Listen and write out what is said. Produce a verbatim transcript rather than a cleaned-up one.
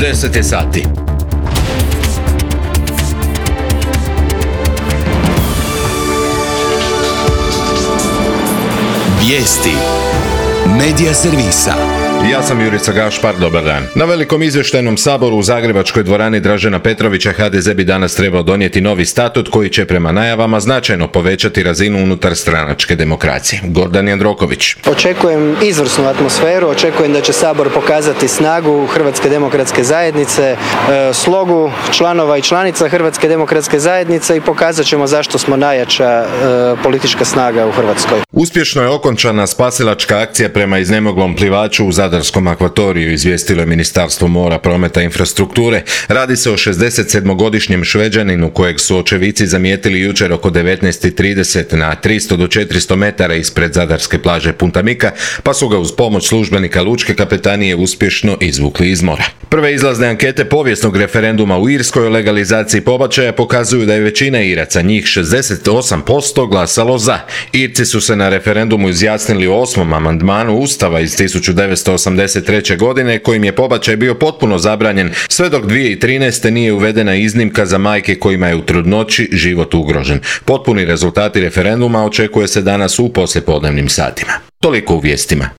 deset je sati. Vijesti Medija servisa. Ja sam Jurica Gašpar, dobar dan. Na velikom izvještajnom saboru u Zagrebačkoj dvorani Dražena Petrovića ha de ze bi danas trebao donijeti novi statut koji će prema najavama značajno povećati razinu unutar stranačke demokracije. Gordan Jandroković. Očekujem izvrsnu atmosferu, očekujem da će Sabor pokazati snagu Hrvatske demokratske zajednice, slogu članova i članica Hrvatske demokratske zajednice i pokazat ćemo zašto smo najjača politička snaga u Hrvatskoj. Uspješno je okončana spasilačka akcija prema iznemoglom plivaču u Zadarskom akvatoriju, izvijestilo je Ministarstvo mora, prometa i infrastrukture. Radi se o šezdesetsedmogodišnjem Šveđaninu kojeg su očevici zamijetili jučer oko devetnaest i trideset na tristo do četiristo metara ispred zadarske plaže Punta Mika, pa su ga uz pomoć službenika lučke kapetanije uspješno izvukli iz mora. Prve izlazne ankete povijesnog referenduma u Irskoj o legalizaciji pobačaja pokazuju da je većina Iraca, njih šezdeset osam posto, glasalo za. Irci su se na referendumu izjasnili o osmom amandmanu Ustava iz tisuću devetsto osamdeset treće. godine kojim je pobačaj bio potpuno zabranjen, sve dok dvije tisuće trinaeste. nije uvedena iznimka za majke kojima je u trudnoći život ugrožen. Potpuni rezultati referenduma očekuje se danas u poslijepodnevnim satima. Toliko u vijestima.